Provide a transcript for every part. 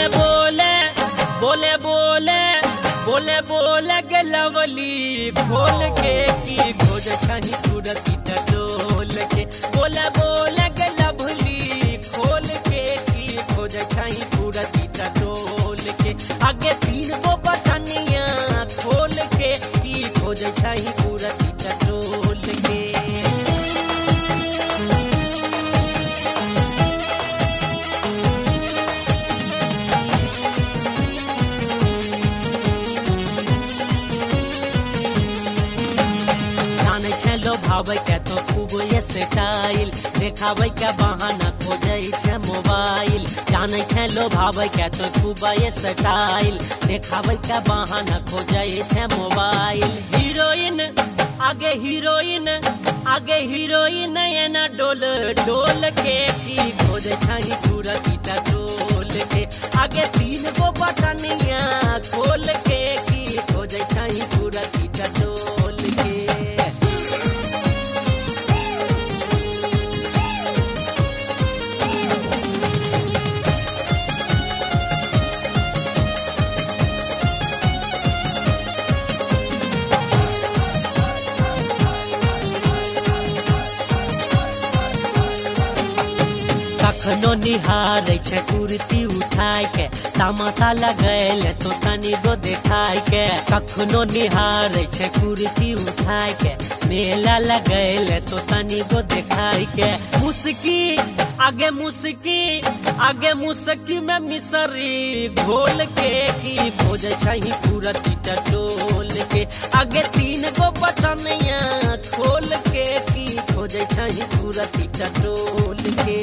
बोले बोले बोले बोले बोले बोले के लवली खोल के की खोज छही कुरती टटोल के बोले बोले के लवली खोल के की खोज छही कुरती टटोल के आगे 3 गो बटनिया खोल के की खोज छही कुरती टटोल के लो भावे के तो खूब ये स्टाइल देखावे के बहाना खोजे छे मोबाइल जाने छे लो भावे के तो खूब ये स्टाइल देखावे के बहाना खोजे छे मोबाइल हीरोइन आगे हीरोइन ये ना डोल डोल के की खोजे छही कुरती टटोल के आगे 3 गो बटनिया खोल के की खोजे छही कुरती टटोल के कखनो निहारे छे कुर्ती उठाई के तमाशा लगैल तो तनी गो देखाई के कखनो निहारे छे कुर्ती उठाई के मेला लगैल तो तनी गो देखाई के आगे मुस्की में मिसरी घोल के की खोज छही कुरती टटोल के आगे 3 गो बटनिया खोल के की खोज छही कुरती टटोल के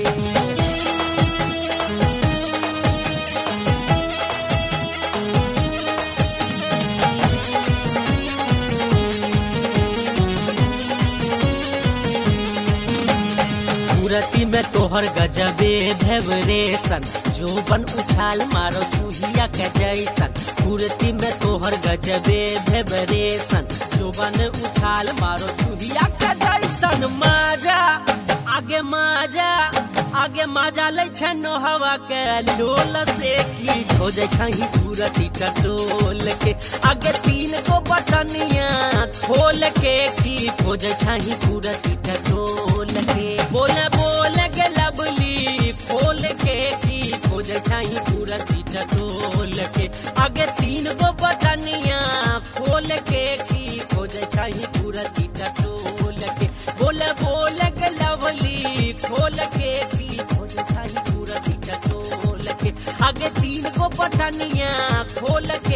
कुरती में तोहर गजबे भेवरेशन जोबन उछाल मारो चूहिया के जैसन कुरती में तोहर गजबे भेवरेशन जोबन उछाल मारो चूहिया के जैसन आगे माजा ले छे हवा के लोल से की खोजे छही कुरती टटोल के आगे 3 गो बटनिया खोल के की खोजे छही कुरती टटोल के बोले बोले के लवली खोल के की खोजे छही कुरती टटोल के आगे 3 गो बटनिया खोल के की खोजे छही कुरती टटोल के बोले बोले के लवली खोल के की खोजे छही कुरती टटोल के आगे 3 गो बटनिया खोल